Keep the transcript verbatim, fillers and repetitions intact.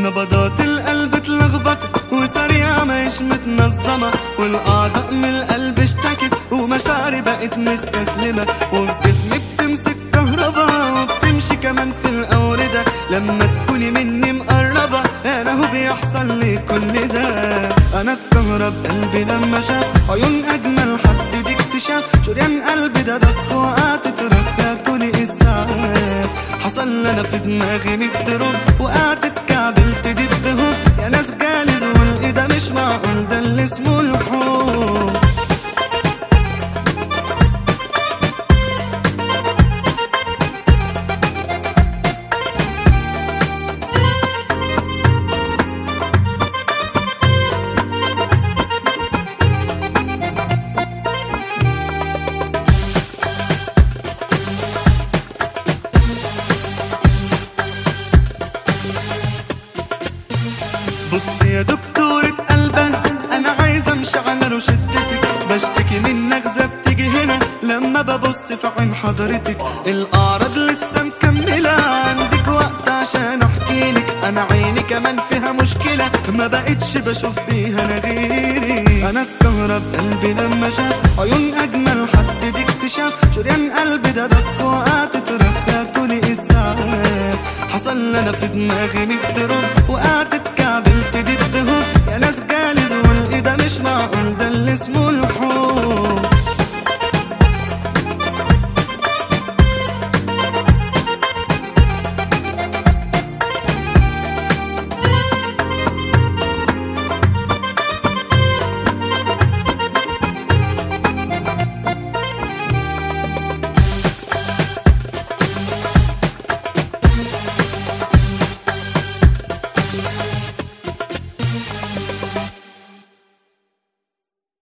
نبضات القلب اتلخبطت وسريعة مش متنظمة، والأعضاء من القلب اشتكت ومشاعري بقت مستسلمة، وفي جسمي بتمسك كهربا وبتمشي كمان في الأوردة. لما تكوني مني مقربة أنا هو بيحصل لي كل ده. أنا اتكهرب قلبي لما شاف عيون أجمل حد دي اكتشاف، شريان قلبي ده ضخ وقعت ترخى كل إسعاف. حصل لنا في دماغي ميت دروب وقعت اتكعبلت دي بدهوب. يا ناس جالي زول ده مش معقول ده اللي اسمه الحب. بص يا دكتورة قلبك أنا عايزة أمشي على روشتتك، بشتكي من نغزة بتيجي هنا لما ببص في عين حضرتك. الأعراض لسه مكملة عندك وقت عشان أحكيلك. أنا عيني كمان فيها مشكلة ما بقتش بشوف بيها أنا غيري. أنا اتكهرب قلبي لما شاف عيون أجمل حد دي اكتشاف، شريان قلبي ده ضخ وقعت ترخى كل إسعاف. حصل لنا في دماغي ميت دروب وقعت اتكعبلت دي بدهوب.